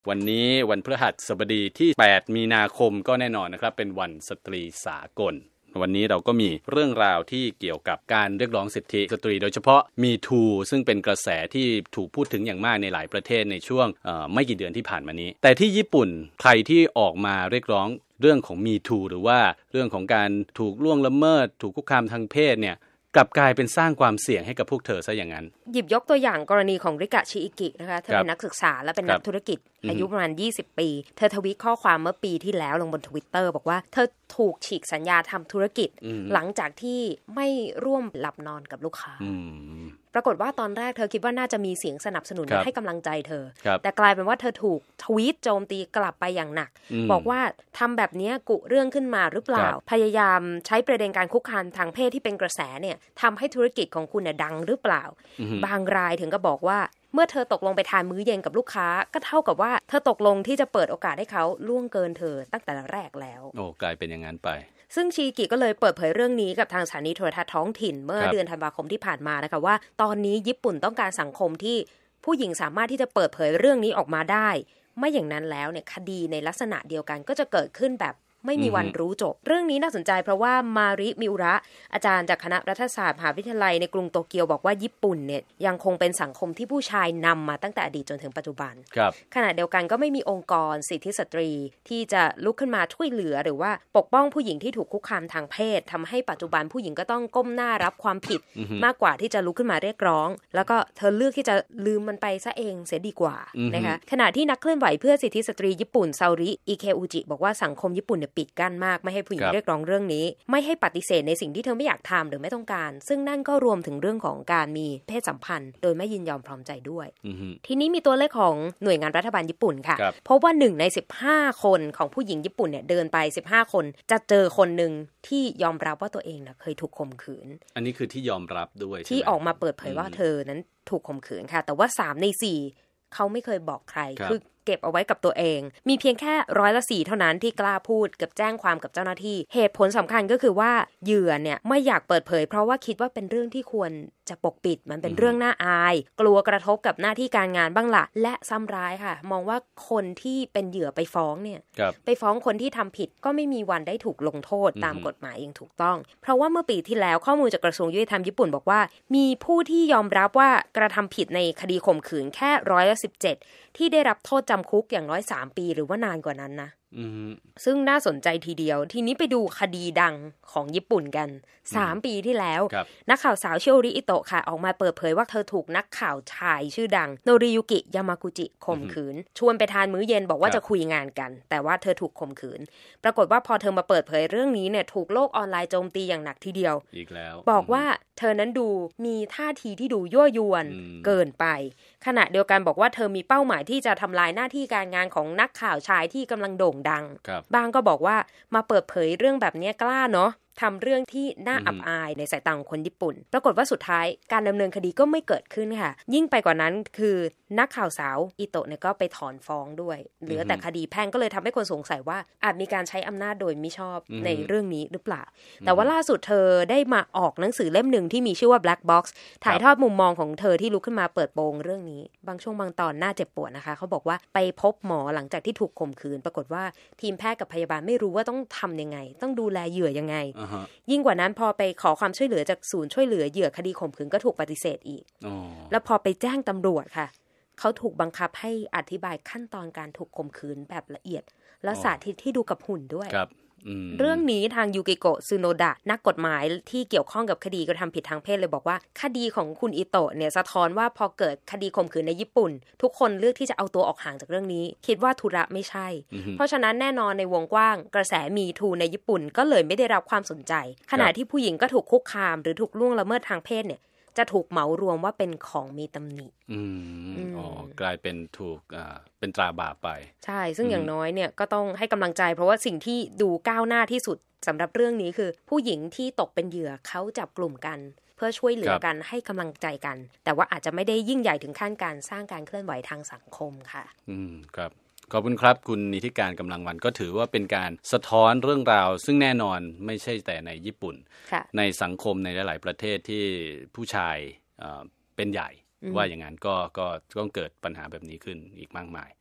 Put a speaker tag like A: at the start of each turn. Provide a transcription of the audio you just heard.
A: วันนี้วันพฤหัสบดีที่8มีนาคมก็แน่นอนนะครับเป็นวันสตรีสากลวันนี้เราก็มีเรื่องราวที่เกี่ยวกับการเรียกร้องสิทธิสตรีโดยเฉพาะ Me Too ซึ่งเป็นกระแสที่ถูกพูดถึงอย่างมากในหลายประเทศในช่วงไม่กี่เดือนที่ผ่านมานี้แต่ที่ญี่ปุ่นใครที่ออกมาเรียกร้องเรื่องของ Me Too หรือว่าเรื่องของการถูกล่วงละเมิดถูกคุกคามทางเพศเนี่ยกลับกลายเป็นสร้างความเสี่ยงให้กับพวกเธอซะอย่างนั้น
B: หยิบยกตัวอย่างกรณีของริกะชิอิกินะคะเธอเป็นนักศึกษาและเป็นนักธุรกิจอายุประมาณ20ปีเธอทวีตข้อความเมื่อปีที่แล้วลงบน Twitter บอกว่าเธอถูกฉีกสัญญาทำธุรกิจหลังจากที่ไม่ร่วมหลับนอนกับลูกค้าปรากฏว่าตอนแรกเธอคิดว่าน่าจะมีเสียงสนับสนุนให้กำลังใจเธอแต่กลายเป็นว่าเธอถูกทวีตโจมตีกลับไปอย่างหนักบอกว่าทำแบบนี้กุเรื่องขึ้นมาหรือเปล่าพยายามใช้ประเด็นการคุกคามทางเพศที่เป็นกระแสเนี่ยทำให้ธุรกิจของคุณดังหรือเปล่าบางรายถึงก็บอกว่าเมื่อเธอตกลงไปทานมื้อเย็นกับลูกค้าก็เท่ากับว่าเธอตกลงที่จะเปิดโอกาสให้เขาล่วงเกินเธอตั้งแต่แรกแล้ว
A: โอ้กลายเป็นอย่างนั้นไป
B: ซึ่งชิกิก็เลยเปิดเผยเรื่องนี้กับทางสถานีโทรทัศน์ท้องถิ่นเมื่อเดือนธันวาคมที่ผ่านมานะคะว่าตอนนี้ญี่ปุ่นต้องการสังคมที่ผู้หญิงสามารถที่จะเปิดเผยเรื่องนี้ออกมาได้ไม่อย่างนั้นแล้วเนี่ยคดีในลักษณะเดียวกันก็จะเกิดขึ้นแบบไม่มีวันรู้จบเรื่องนี้น่าสนใจเพราะว่ามาริมิอุระอาจารย์จากคณะรัฐศาสตร์มหาวิทยาลัยในกรุงโตเกียวบอกว่าญี่ปุ่นเนี่ยยังคงเป็นสังคมที่ผู้ชายนำมาตั้งแต่อดีตจนถึงปัจจุบันขณะเดียวกันก็ไม่มีองค์กรสิทธิสตรีที่จะลุกขึ้นมาช่วยเหลือหรือว่าปกป้องผู้หญิงที่ถูกคุกคามทางเพศทำให้ปัจจุบันผู้หญิงก็ต้องก้มหน้ารับความผิดมากกว่าที่จะลุกขึ้นมาเรียกร้องแล้วก็เธอเลือกที่จะลืมมันไปซะเองเสียดีกว่านะคะขณะที่นักเคลื่อนไหวเพื่อสิทธิสตรีญี่ปุ่นซาริอิเคอุจิบอกว่าสังคมญี่ปุ่นเนี่ยปิดกั้นมากไม่ให้ผู้หญิงเรียกร้องเรื่องนี้ไม่ให้ปฏิเสธในสิ่งที่เธอไม่อยากทำหรือไม่ต้องการซึ่งนั่นก็รวมถึงเรื่องของการมีเพศสัมพันธ์โดยไม่ยินยอมพร้อมใจด้วยทีนี้มีตัวเลขของหน่วยงานรัฐบาลญี่ปุ่นค่ะพบว่า1ใน15คนของผู้หญิงญี่ปุ่นเนี่ยเดินไป15คนจะเจอคนนึงที่ยอมรับว่าตัวเองน่ะเคยถูกข่มขืน
A: อันนี้คือที่ยอมรับด้วย
B: ที่ออกมาเปิดเผยว่าเธอนั้นถูกข่มขืนค่ะแต่ว่า3ใน4เขาไม่เคยบอกใครคือเก็บเอาไว้กับตัวเองมีเพียงแค่4%เท่านั้นที่กล้าพูดกับแจ้งความกับเจ้าหน้าที่เหตุผลสำคัญก็คือว่าเหยื่อเนี่ยไม่อยากเปิดเผยเพราะว่าคิดว่าเป็นเรื่องที่ควรจะปกปิดมันเป็นเรื่องน่าอายกลัวกระทบกับหน้าที่การงานบ้างล่ะและซ้ำร้ายค่ะมองว่าคนที่เป็นเหยื่อไปฟ้องเนี่ยไปฟ้องคนที่ทำผิดก็ไม่มีวันได้ถูกลงโทษตามกฎหมายอย่างถูกต้องเพราะว่าเมื่อปีที่แล้วข้อมูลจากกระทรวงยุติธรรมญี่ปุ่นบอกว่ามีผู้ที่ยอมรับว่ากระทำผิดในคดีข่มขืนแค่17%ที่ได้รับโทษจำคุกอย่างน้อย3 ปีหรือว่านานกว่านั้นนะซึ่งน่าสนใจทีเดียวทีนี้ไปดูคดีดังของญี่ปุ่นกัน3 ปีที่แล้วนักข่าวสาวชิโอริอิโตะค่ะออกมาเปิดเผยว่าเธอถูกนักข่าวชายชื่อดังโนริยุกิยามากุจิข่มขืนชวนไปทานมื้อเย็นบอกว่าจะคุยงานกันแต่ว่าเธอถูกข่มขืนปรากฏว่าพอเธอมาเปิดเผยเรื่องนี้เนี่ยถูกโลกออนไลน์โจมตีอย่างหนักทีเดียว
A: อีกแล้ว
B: บอกว่าเธอนั้นดูมีท่าทีที่ดูยั่วยวนเกินไปขณะเดียวกันบอกว่าเธอมีเป้าหมายที่จะทำลายหน้าที่การงานของนักข่าวชายที่กำลังโด่งดังบางก็บอกว่ามาเปิดเผยเรื่องแบบนี้กล้าเนาะทำเรื่องที่น่าอับอายในสายตาของคนญี่ปุ่นปรากฏว่าสุดท้ายการดำเนินคดีก็ไม่เกิดขึ้นค่ะยิ่งไปกว่านั้นคือนักข่าวสาวอิโตะเนี่ยก็ไปถอนฟ้องด้วยเหลือแต่คดีแพ่งก็เลยทำให้คนสงสัยว่าอาจมีการใช้อำนาจโดยมิชอบในเรื่องนี้หรือเปล่าแต่ว่าล่าสุดเธอได้มาออกหนังสือเล่มหนึ่งที่มีชื่อว่า Black Box ถ่ายทอดมุมมองของเธอที่ลุกขึ้นมาเปิดโปงเรื่องนี้บางช่วงบางตอนน่าเจ็บปวดนะคะเขาบอกว่าไปพบหมอหลังจากที่ถูกข่มขืนปรากฏว่าทีมแพทย์กับพยาบาลไม่รู้ว่าต้องทำยังไงต้องดูแลเหยื่อยังไงยิ่งกว่านั้นพอไปขอความช่วยเหลือจากศูนย์ช่วยเหลือเหยื่อคดีข่มขืนก็ถูกปฏิเสธอีกแล้วพอไปแจ้งตำรวจค่ะเขาถูกบังคับให้อธิบายขั้นตอนการถูกข่มขืนแบบละเอียดแล้วสาธิตที่ดูกับหุ่นด้วยเรื่องนี้ทางยูกิโกะซึโนดะนักกฎหมายที่เกี่ยวข้องกับคดีกระทำผิดทางเพศเลยบอกว่าคดีของคุณอิโตะเนี่ยสะท้อนว่าพอเกิดคดีข่มขืนในญี่ปุ่นทุกคนเลือกที่จะเอาตัวออกห่างจากเรื่องนี้คิดว่าธุระไม่ใช่เพราะฉะนั้นแน่นอนในวงกว้างกระแสมีทูในญี่ปุ่นก็เลยไม่ได้รับความสนใจขณะที่ผู้หญิงก็ถูกคุกคามหรือถูกล่วงละเมิดทางเพศเนี่ยจะถูกเหมารวมว่าเป็นของมีตำหนิ
A: กลายเป็นถูกเป็นตราบาปไป
B: ใช่ซึ่งอย่างน้อยเนี่ยก็ต้องให้กำลังใจเพราะว่าสิ่งที่ดูก้าวหน้าที่สุดสำหรับเรื่องนี้คือผู้หญิงที่ตกเป็นเหยื่อเขาจับกลุ่มกันเพื่อช่วยเหลือกันให้กำลังใจกันแต่ว่าอาจจะไม่ได้ยิ่งใหญ่ถึงขั้นการสร้างการเคลื่อนไหวทางสังคมค่ะ
A: ครับขอบคุณครับคุณนิติการกำลังวันก็ถือว่าเป็นการสะท้อนเรื่องราวซึ่งแน่นอนไม่ใช่แต่ในญี่ปุ่นในสังคมในหลายๆประเทศที่ผู้ชายเป็นใหญ่ว่าอย่างนั้นก็ต้องเกิดปัญหาแบบนี้ขึ้นอีกมากมาย